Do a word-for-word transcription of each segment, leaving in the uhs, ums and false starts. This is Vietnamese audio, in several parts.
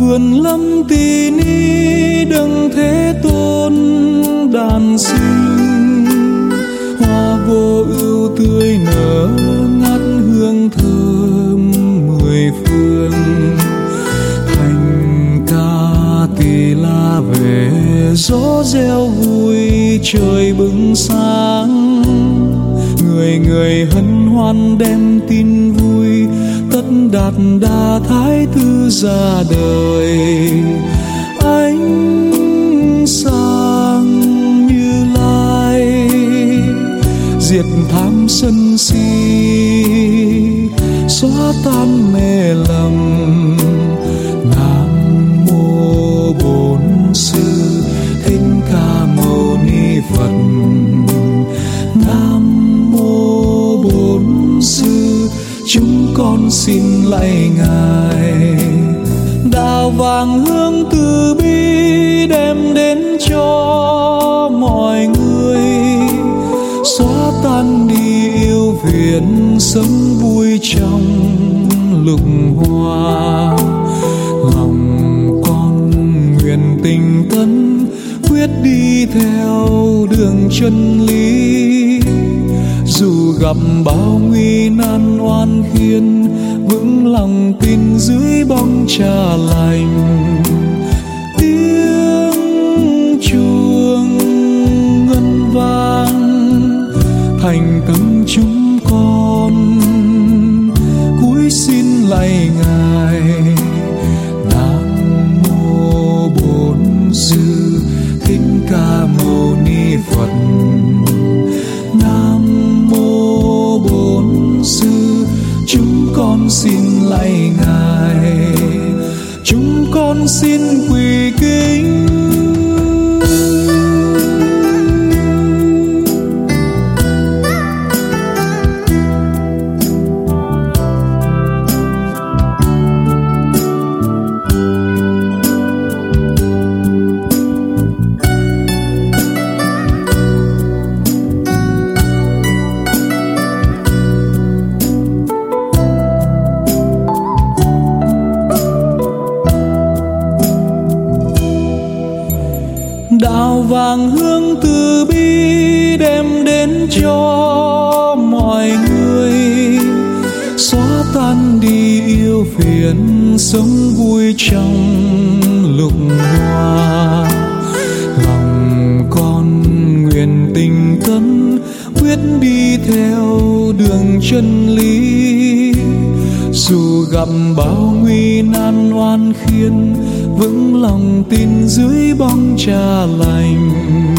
vườn lâm tỳ ni đấng thế tôn đàn sinh, hoa vô ưu tươi nở ngát hương thơm mười phương. Thành ca tỳ la về gió reo vui trời bừng sáng, người người hân hoan đem tin vui, tất đạt đa thái tử ra đời. Ánh sáng Như Lai diệt tham sân si, xóa tan mê lầm. Nam mô Bổn Sư Thích Ca Mâu Ni Phật. Nam mô Bổn Sư, chúng con xin lạy Ngài. Đạo vàng hương từ bi đem đến cho mọi người, xóa tan đi yêu phiền, sống vui trong lục hoa. Lòng con nguyện tinh tấn, quyết đi theo đường chân lý. Dù gặp bao nguy nan oan khiên, vững lòng tin dưới bóng trà lành. Tiếng chuông ngân vang thành tâm chúng con, cúi xin lạy Ngài. Nam mô Bổn Sư Thích Ca Mâu Ni Phật. Nam mô Bổn Sư, chúng con xin lạy Ngài. Chúng con xin quỳ kính. Đạo vàng hương từ bi đem đến cho mọi người, xóa tan đi yêu phiền, sống vui trong lục hoa. Lòng con nguyện tinh tấn, quyết đi theo đường chân lý. Dù gặp bao nguy nan oan khiên, vững lòng tin dưới bóng trà lành.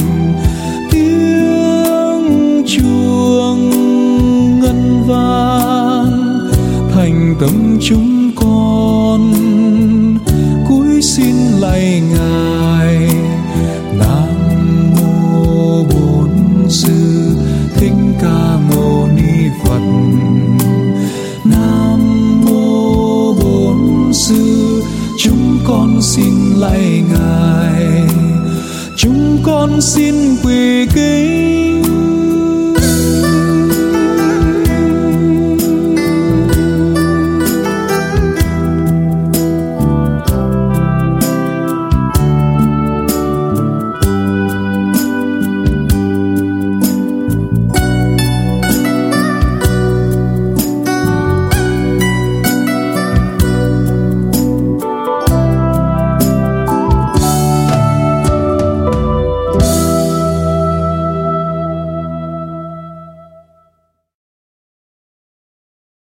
Tiếng chuông ngân vang thành tâm chúng con, cúi xin lạy Ngài. Nam mô Bổn Sư Thích Ca Mâu Ni Phật. Nam mô Bổn Sư, chúng con xin lạy Ngài. Chúng con xin quỳ kính.